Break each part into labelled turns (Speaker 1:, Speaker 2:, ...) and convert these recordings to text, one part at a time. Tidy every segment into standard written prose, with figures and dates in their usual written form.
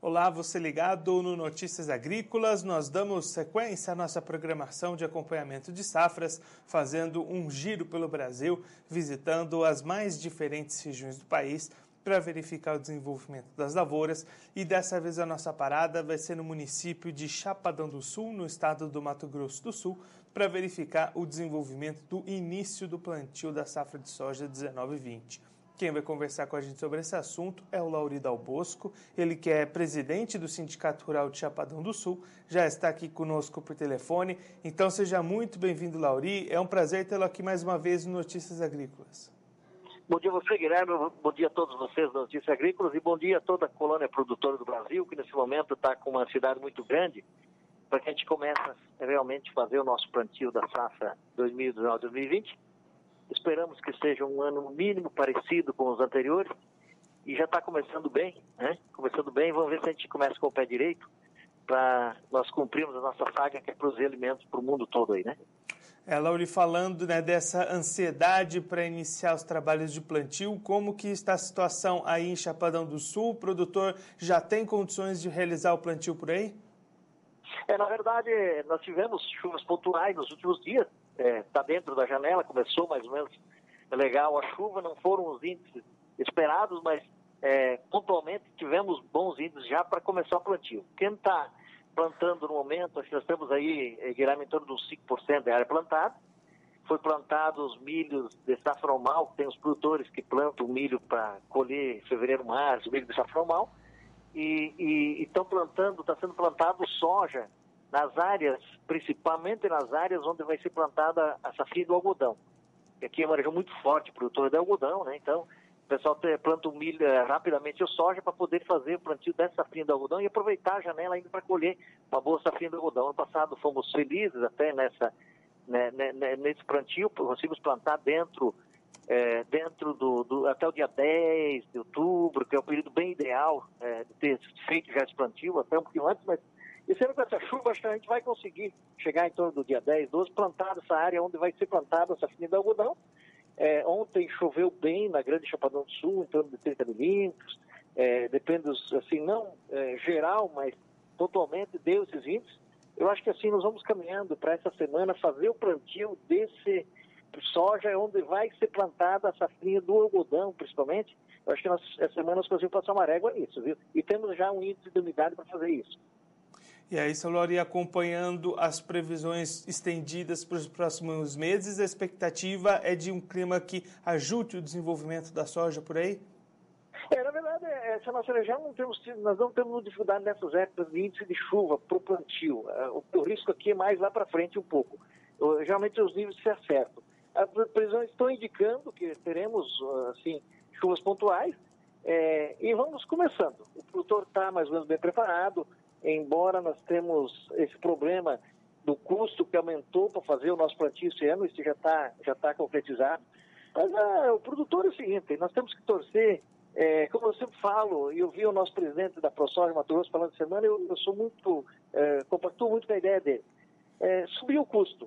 Speaker 1: Olá, você ligado no Notícias Agrícolas. Nós damos sequência à nossa programação de acompanhamento de safras, fazendo um giro pelo Brasil, visitando as mais diferentes regiões do país para verificar o desenvolvimento das lavouras. E dessa vez a nossa parada vai ser no município de Chapadão do Sul, no estado do Mato Grosso do Sul, para verificar o desenvolvimento do início do plantio da safra de soja 19/20. Quem vai conversar com a gente sobre esse assunto é o Lauri Dal Bosco, ele que é presidente do Sindicato Rural de Chapadão do Sul, já está aqui conosco por telefone. Então seja muito bem-vindo, Lauri. É um prazer tê-lo aqui mais uma vez no Notícias Agrícolas.
Speaker 2: Bom dia a você, Guilherme. Bom dia a todos vocês da Notícias Agrícolas e bom dia a toda a colônia produtora do Brasil, que nesse momento está com uma ansiedade muito grande para que a gente comece a realmente fazer o nosso plantio da safra 2019-2020. Esperamos que seja um ano no mínimo parecido com os anteriores e já está começando bem, né? Começando bem, vamos ver se a gente começa com o pé direito para nós cumprirmos a nossa saga que é produzir alimentos para o mundo todo aí, né?
Speaker 1: Lauri, falando dessa ansiedade para iniciar os trabalhos de plantio, como que está a situação aí em Chapadão do Sul? O produtor já tem condições de realizar o plantio por aí?
Speaker 2: Na verdade, nós tivemos chuvas pontuais nos últimos dias. Está dentro da janela, começou mais ou menos legal a chuva, não foram os índices esperados, mas pontualmente tivemos bons índices já para começar o plantio. Quem está plantando no momento, acho que nós temos aí, Guilherme, em torno dos 5% da área plantada. Foi plantado os milhos de safra normal, tem os produtores que plantam milho para colher em fevereiro, março, milho de safra normal, e estão plantando, está sendo plantado soja nas áreas, principalmente nas áreas onde vai ser plantada a safrinha do algodão. E aqui é uma região muito forte, produtora de algodão, né? Então, o pessoal planta o milho rapidamente o soja para poder fazer o plantio dessa safrinha do algodão e aproveitar a janela ainda para colher uma boa safrinha do algodão. Ano passado fomos felizes até nesse plantio, conseguimos plantar dentro até o dia 10 de outubro, que é o período bem ideal de ter feito já esse plantio, até um pouquinho antes, mas esse ano com essa chuva, acho que a gente vai conseguir chegar em torno do dia 10, 12, plantar essa área onde vai ser plantada essa safrinha do algodão. Ontem choveu bem na Grande Chapadão do Sul, em torno de 30 milímetros, depende, assim, não geral, mas totalmente deu esses índices. Eu acho que assim nós vamos caminhando para essa semana fazer o plantio desse soja onde vai ser plantada a safrinha do algodão, principalmente. Eu acho que essa semana nós conseguimos passar uma régua nisso, viu? E temos já um índice de umidade para fazer isso.
Speaker 1: E aí, seu Lauri, acompanhando as previsões estendidas para os próximos meses, a expectativa é de um clima que ajude o desenvolvimento da soja por aí?
Speaker 2: Na verdade, essa nossa região nós não temos dificuldade nessas épocas de índice de chuva para o plantio. O risco aqui é mais lá para frente um pouco. Geralmente os níveis se acertam. As previsões estão indicando que teremos, assim, chuvas pontuais e vamos começando. O produtor está mais ou menos bem preparado, embora nós temos esse problema do custo que aumentou para fazer o nosso plantio esse ano, isso já está concretizado. Mas o produtor é o seguinte, nós temos que torcer, como eu sempre falo, e eu vi o nosso presidente da ProSoja Mato Grosso falando essa semana, eu sou muito, compactuo muito com a ideia dele. Subiu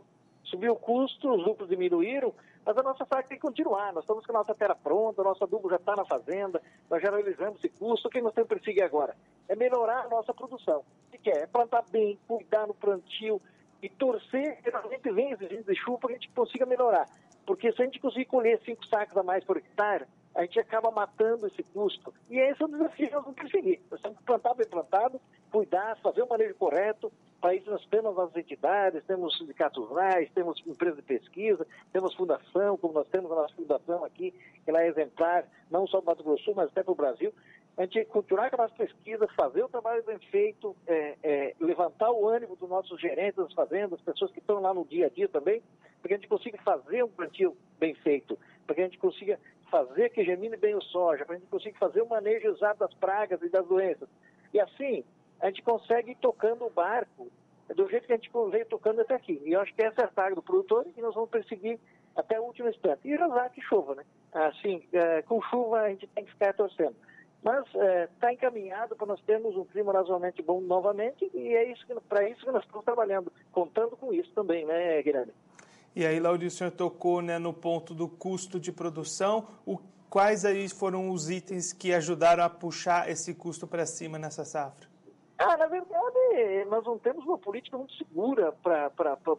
Speaker 2: o custo, os lucros diminuíram, mas a nossa safra tem que continuar. Nós estamos com a nossa terra pronta, o nosso adubo já está na fazenda, nós já realizamos esse custo. O que nós temos que perseguir agora? É melhorar a nossa produção. O que é? É plantar bem, cuidar no plantio e torcer, geralmente vem exigindo de chuva para que a gente consiga melhorar. Porque se a gente conseguir colher 5 sacos a mais por hectare, a gente acaba matando esse custo. E esse é o desafio que nós vamos perseguir. Nós temos que plantar bem plantado, cuidar, fazer o manejo correto. Para isso nós temos as entidades, temos sindicatos rurais, temos empresas de pesquisa, temos fundação, como nós temos a nossa fundação aqui, que ela é exemplar, não só para o Mato Grosso do Sul, mas até para o Brasil. A gente continuar com a nossa pesquisa, fazer o trabalho bem feito, levantar o ânimo dos nossos gerentes das fazendas, das pessoas que estão lá no dia a dia também, para que a gente consiga fazer um plantio bem feito, para que a gente consiga fazer que germine bem o soja, para que a gente consiga fazer o manejo exato das pragas e das doenças. E assim, a gente consegue ir tocando o barco do jeito que a gente veio tocando até aqui. E eu acho que essa é a saga do produtor e nós vamos perseguir até o último instante. E rezar que chova, né? Assim, com chuva a gente tem que ficar torcendo. Mas está encaminhado para nós termos um clima razoavelmente bom novamente e é para isso que nós estamos trabalhando, contando com isso também, né, Guilherme?
Speaker 1: E aí, Lauri, o senhor tocou no ponto do custo de produção. Quais aí foram os itens que ajudaram a puxar esse custo para cima nessa safra?
Speaker 2: Na verdade, nós não temos uma política muito segura para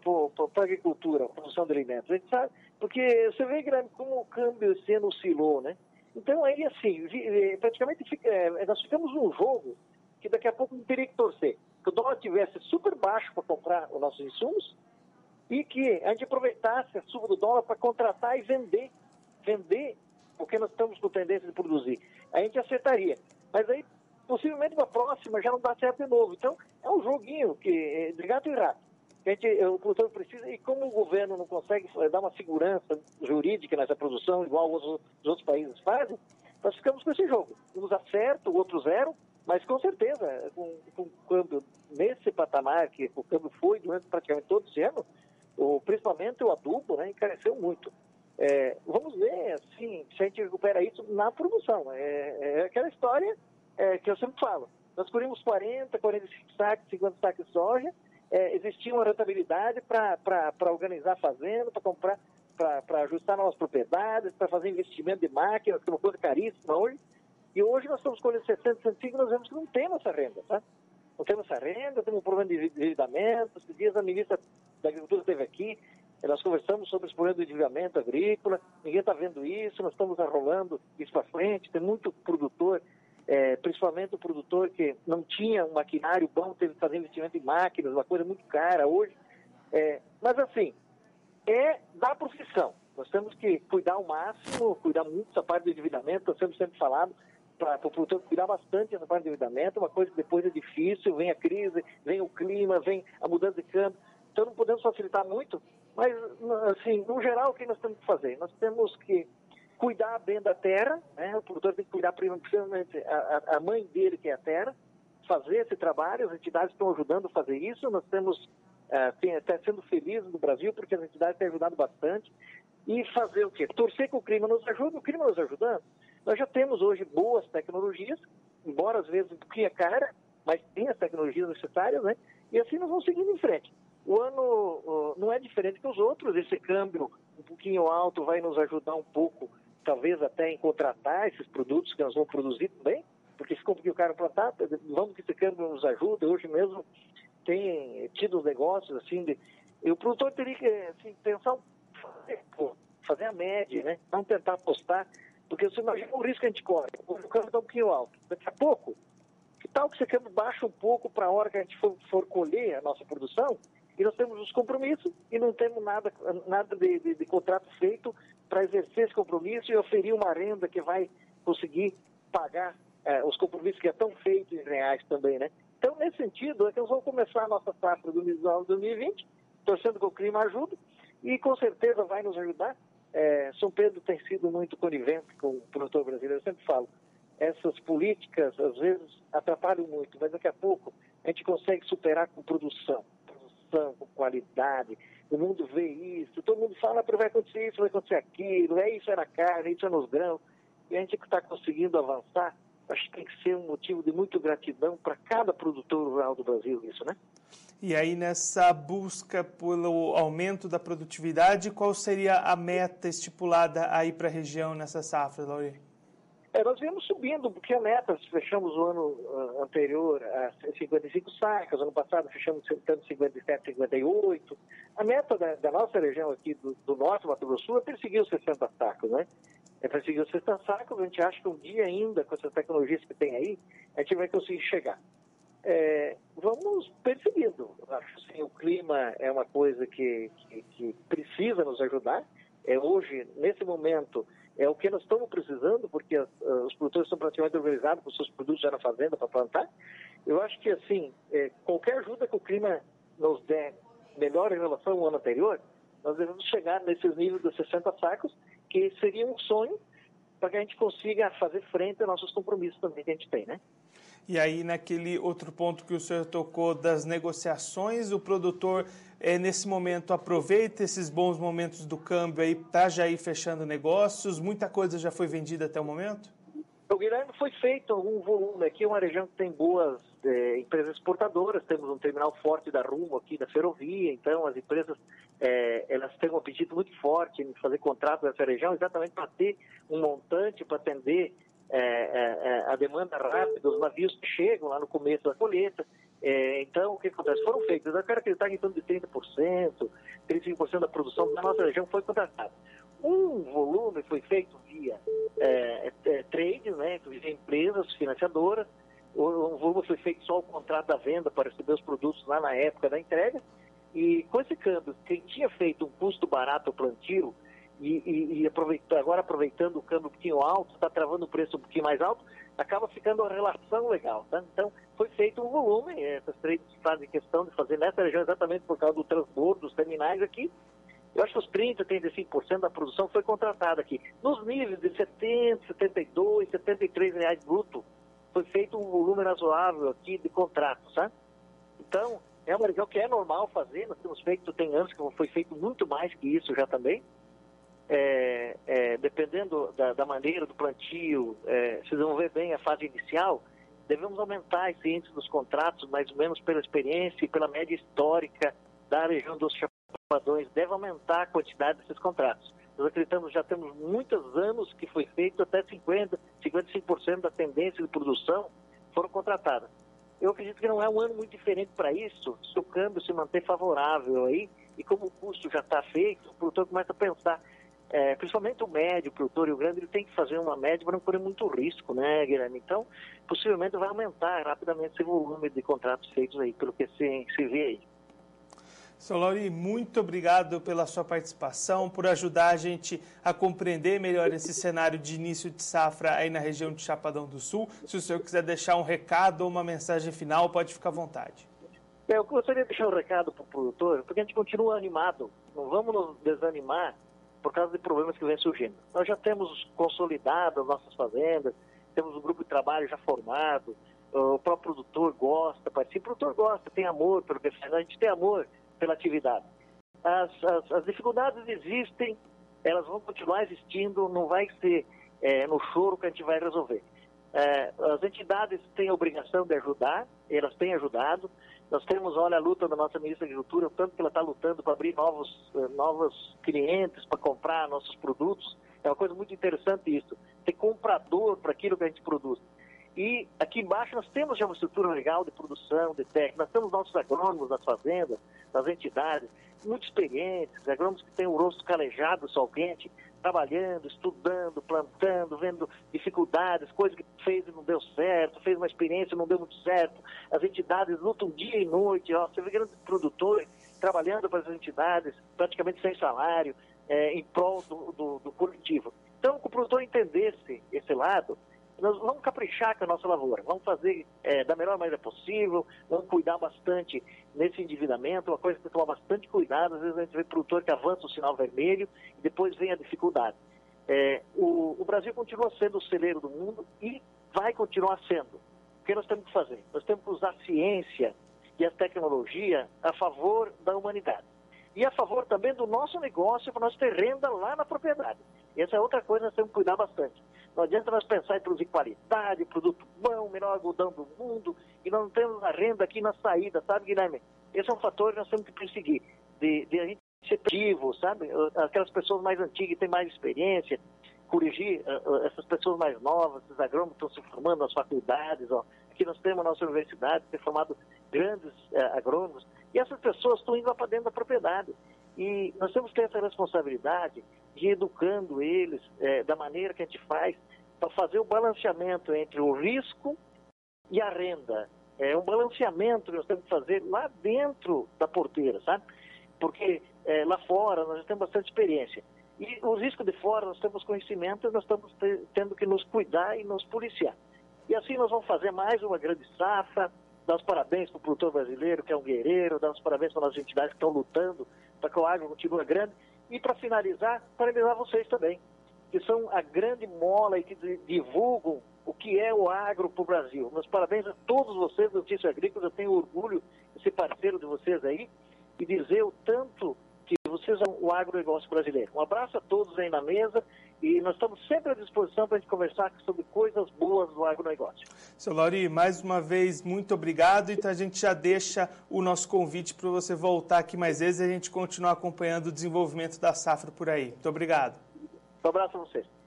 Speaker 2: a agricultura, a produção de alimentos. A gente sabe, porque você vê, Guilherme, como o câmbio esse ano oscilou, né? Então, aí, assim, praticamente nós ficamos num jogo que daqui a pouco não teria que torcer. Que o dólar tivesse super baixo para comprar os nossos insumos e que a gente aproveitasse a suba do dólar para contratar e vender, porque nós estamos com tendência de produzir. A gente acertaria. Mas aí, possivelmente, na próxima já não dá certo de novo. Então, é um joguinho de gato e rato. O produtor precisa, e como o governo não consegue dar uma segurança jurídica nessa produção, igual os outros países fazem, nós ficamos com esse jogo. Uns acertam, outros zero, mas com certeza, com o câmbio nesse patamar, que o câmbio foi durante praticamente todo esse ano, principalmente o adubo, né, encareceu muito. Vamos ver assim, se a gente recupera isso na produção. É aquela história que eu sempre falo. Nós colhemos 40, 45 sacos, 50 sacos de soja, existia uma rentabilidade para organizar a fazenda, para comprar, para ajustar novas propriedades, para fazer investimento de máquinas, que é uma coisa caríssima hoje. E hoje nós estamos colhendo 60, 65, nós vemos que não temos essa renda, tá? Não temos essa renda, temos um problema de endividamento. Esses dias a ministra da Agricultura esteve aqui, nós conversamos sobre esse problema do endividamento agrícola, ninguém está vendo isso, nós estamos arrolando isso para frente, tem muito produtor, principalmente o produtor que não tinha um maquinário bom, teve que fazer investimento em máquinas, uma coisa muito cara hoje. Mas assim, da profissão. Nós temos que cuidar ao máximo, cuidar muito dessa parte do endividamento, nós temos sempre falado, para o produtor cuidar bastante dessa parte do endividamento, uma coisa que depois é difícil, vem a crise, vem o clima, vem a mudança de câmbio, então não podemos facilitar muito, mas, assim, no geral, o que nós temos que fazer? Nós temos que cuidar bem da terra, né? O produtor tem que cuidar principalmente a mãe dele, que é a terra, fazer esse trabalho, as entidades estão ajudando a fazer isso, nós temos, até sendo felizes no Brasil, porque as entidades têm ajudado bastante, e fazer o quê? Torcer que o clima nos ajude, o clima nos ajudando. Nós já temos hoje boas tecnologias, embora às vezes um pouquinho cara, mas tem as tecnologias necessárias, né? E assim nós vamos seguindo em frente. O ano não é diferente que os outros, esse câmbio um pouquinho alto vai nos ajudar um pouco, talvez até em contratar esses produtos que nós vamos produzir também, porque ficou um pouquinho caro plantar, vamos que esse câmbio nos ajude. Hoje mesmo tem tido os negócios assim, e o produtor teria que assim, pensar, fazer a média, né? Não tentar apostar, porque você imagina o risco que a gente corre. O câmbio está um pouquinho alto. Daqui a pouco, que tal que esse câmbio baixa um pouco para a hora que a gente for colher a nossa produção, e nós temos os compromissos e não temos nada de contrato feito para exercer esse compromisso e oferir uma renda que vai conseguir pagar os compromissos que já estão feitos em reais também, né? Então, nesse sentido, é que nós vamos começar a nossa safra 2019-2020, torcendo que o clima ajude, e com certeza vai nos ajudar. São Pedro tem sido muito conivente com o produtor brasileiro, eu sempre falo, essas políticas às vezes atrapalham muito, mas daqui a pouco a gente consegue superar com produção, com qualidade. O mundo vê isso, todo mundo fala, vai acontecer isso, vai acontecer aquilo, isso é na carne, isso é nos grãos, e a gente está conseguindo avançar. Acho que tem que ser um motivo de muita gratidão para cada produtor rural do Brasil, isso, né?
Speaker 1: E aí, nessa busca pelo aumento da produtividade, qual seria a meta estipulada aí para a região nessa safra, Lauri?
Speaker 2: Nós viemos subindo, porque a meta, fechamos o ano anterior a 55 sacas, ano passado fechamos tentando 57, 58. A meta da nossa região aqui do norte, Mato Grosso do Sul, é perseguir os 60 sacos, né? Perseguir os 60 sacos, a gente acha que um dia ainda, com essas tecnologias que tem aí, a gente vai conseguir chegar. Vamos perseguindo. Acho que assim, o clima é uma coisa que precisa nos ajudar. Hoje, nesse momento, é o que nós estamos precisando, porque os produtores estão praticamente organizados com seus produtos já na fazenda para plantar. Eu acho que, assim, qualquer ajuda que o clima nos der melhor em relação ao ano anterior, nós devemos chegar nesses níveis dos 60 sacos, que seria um sonho para que a gente consiga fazer frente aos nossos compromissos também que a gente tem, né?
Speaker 1: E aí, naquele outro ponto que o senhor tocou das negociações, o produtor, nesse momento, aproveita esses bons momentos do câmbio aí para já ir fechando negócios? Muita coisa já foi vendida até o momento?
Speaker 2: O Guilherme, foi feito algum volume. Aqui é uma região que tem boas empresas exportadoras, temos um terminal forte da Rumo aqui, da ferrovia, então as empresas elas têm um apetite muito forte em fazer contratos nessa região, exatamente para ter um montante, para atender a demanda rápida, os navios que chegam lá no começo da colheita. Então, o que acontece? Foram feitos, eu quero acreditar que em torno de 30%, 35% da produção da nossa região foi contratada. Um volume foi feito via trade, né, via empresas financiadoras. Um volume foi feito só o contrato da venda para receber os produtos lá na época da entrega. E com esse câmbio, quem tinha feito um custo barato ao plantio e agora aproveitando o câmbio um pouquinho alto, está travando o preço um pouquinho mais alto, acaba ficando uma relação legal. Tá? Então, foi feito um volume, essas trades fazem questão de fazer nessa região exatamente por causa do transbordo dos terminais aqui. Eu acho que os 30%, 35% da produção foi contratada aqui. Nos níveis de 70, 72, 73 reais bruto, foi feito um volume razoável aqui de contratos, tá? Então, é uma região que é normal fazer, nós temos feito, tem anos que foi feito muito mais que isso já também. Dependendo da maneira do plantio, se desenvolver bem a fase inicial, devemos aumentar esse índice dos contratos, mais ou menos pela experiência e pela média histórica da região dos Chapadões, deve aumentar a quantidade desses contratos. Nós acreditamos, já temos muitos anos que foi feito até 55% da tendência de produção foram contratadas. Eu acredito que não é um ano muito diferente para isso, se o câmbio se manter favorável aí, e como o custo já está feito, o produtor começa a pensar, principalmente o médio, o produtor e o grande, ele tem que fazer uma média para não correr muito risco, né, Guilherme? Então, possivelmente vai aumentar rapidamente esse volume de contratos feitos aí, pelo que se vê aí.
Speaker 1: Seu Lauri, muito obrigado pela sua participação, por ajudar a gente a compreender melhor esse cenário de início de safra aí na região de Chapadão do Sul. Se o senhor quiser deixar um recado ou uma mensagem final, pode ficar à vontade.
Speaker 2: Eu gostaria de deixar um recado para o produtor, porque a gente continua animado, não vamos nos desanimar por causa de problemas que vêm surgindo. Nós já temos consolidado as nossas fazendas, temos um grupo de trabalho já formado, o próprio produtor gosta, participa, o produtor gosta, tem amor pelo que faz, a gente tem amor pela atividade. As dificuldades existem, elas vão continuar existindo, não vai ser no choro que a gente vai resolver. As entidades têm a obrigação de ajudar, elas têm ajudado. Nós temos, olha, a luta da nossa ministra da Agricultura, o tanto que ela está lutando para abrir novos clientes para comprar nossos produtos. É uma coisa muito interessante isso, ter comprador para aquilo que a gente produz. E aqui embaixo nós temos já uma estrutura legal de produção, de técnica, nós temos nossos agrônomos das fazendas, das entidades, muito experientes, agrônomos que têm o rosto calejado, sol quente, trabalhando, estudando, plantando, vendo dificuldades, coisas que fez e não deu certo, fez uma experiência e não deu muito certo. As entidades lutam dia e noite, você vê grandes produtores trabalhando para as entidades, praticamente sem salário, em prol do coletivo. Então, que o produtor entendesse esse lado, nós vamos caprichar com a nossa lavoura, vamos fazer da melhor maneira possível, vamos cuidar bastante nesse endividamento, uma coisa que tem que tomar bastante cuidado. Às vezes a gente vê produtor que avança o sinal vermelho e depois vem a dificuldade. O Brasil continua sendo o celeiro do mundo e vai continuar sendo. O que nós temos que fazer? Nós temos que usar a ciência e a tecnologia a favor da humanidade. E a favor também do nosso negócio, para nós ter renda lá na propriedade. E essa é outra coisa que nós temos que cuidar bastante. Não adianta nós pensar em produzir qualidade, produto bom, melhor algodão do mundo, e nós não temos a renda aqui na saída, sabe, Guilherme? Esse é um fator que nós temos que perseguir, de a gente ser ativo, sabe? Aquelas pessoas mais antigas que têm mais experiência, corrigir essas pessoas mais novas, esses agrônomos que estão se formando nas faculdades, ó. Aqui nós temos a nossa universidade, tem formado grandes agrônomos, e essas pessoas estão indo lá para dentro da propriedade. E nós temos que ter essa responsabilidade de ir educando eles da maneira que a gente faz, para fazer o balanceamento entre o risco e a renda. É um balanceamento que nós temos que fazer lá dentro da porteira, sabe? Porque lá fora nós já temos bastante experiência. E os riscos de fora nós temos conhecimento, nós estamos tendo que nos cuidar e nos policiar. E assim nós vamos fazer mais uma grande safra, dar os parabéns para o produtor brasileiro, que é um guerreiro, dar os parabéns para as entidades que estão lutando para que o agro continue grande. E para finalizar, parabenizar vocês também, que são a grande mola e que divulgam o que é o agro para o Brasil. Meus parabéns a todos vocês, Notícias Agrícolas, eu tenho orgulho de ser parceiro de vocês aí e dizer o tanto que vocês são o agronegócio brasileiro. Um abraço a todos aí na mesa e nós estamos sempre à disposição para a gente conversar sobre coisas boas do agronegócio.
Speaker 1: Seu Lauri, mais uma vez, muito obrigado. Então a gente já deixa o nosso convite para você voltar aqui mais vezes e a gente continuar acompanhando o desenvolvimento da safra por aí. Muito obrigado.
Speaker 2: Um abraço a vocês.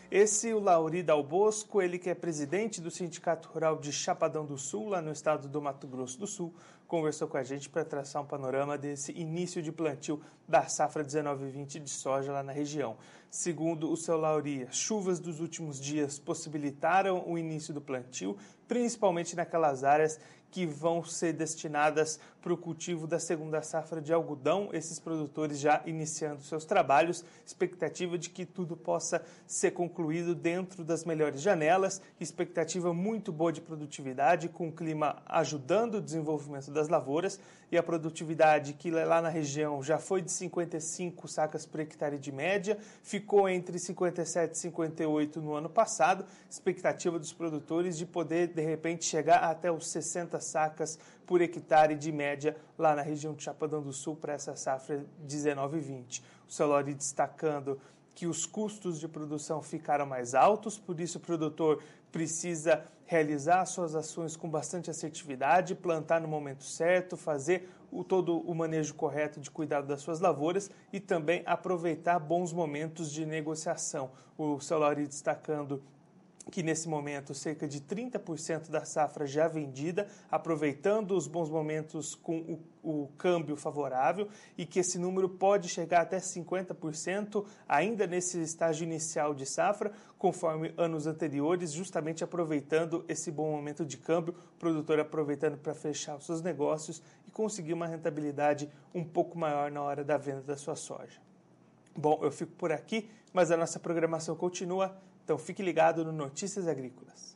Speaker 1: Esse, o Lauri Dal Bosco, ele que é presidente do Sindicato Rural de Chapadão do Sul, lá no estado do Mato Grosso do Sul, conversou com a gente para traçar um panorama desse início de plantio da safra 19/20 de soja lá na região. Segundo o seu Lauri, as chuvas dos últimos dias possibilitaram o início do plantio, principalmente naquelas áreas que vão ser destinadas para o cultivo da segunda safra de algodão, esses produtores já iniciando seus trabalhos, expectativa de que tudo possa ser concluído dentro das melhores janelas, expectativa muito boa de produtividade, com o clima ajudando o desenvolvimento das lavouras, e a produtividade que lá na região já foi de 55 sacas por hectare de média, ficou entre 57 e 58 no ano passado, expectativa dos produtores de poder, de repente, chegar até os 60 sacas por hectare de média lá na região de Chapadão do Sul para essa safra 19/20. O seu Lauri destacando que os custos de produção ficaram mais altos, por isso o produtor precisa realizar suas ações com bastante assertividade, plantar no momento certo, fazer todo o manejo correto de cuidado das suas lavouras e também aproveitar bons momentos de negociação. O seu Lauri destacando que nesse momento cerca de 30% da safra já vendida, aproveitando os bons momentos com o câmbio favorável, e que esse número pode chegar até 50% ainda nesse estágio inicial de safra, conforme anos anteriores, justamente aproveitando esse bom momento de câmbio, o produtor aproveitando para fechar os seus negócios e conseguir uma rentabilidade um pouco maior na hora da venda da sua soja. Bom, eu fico por aqui, mas a nossa programação continua. Então fique ligado no Notícias Agrícolas.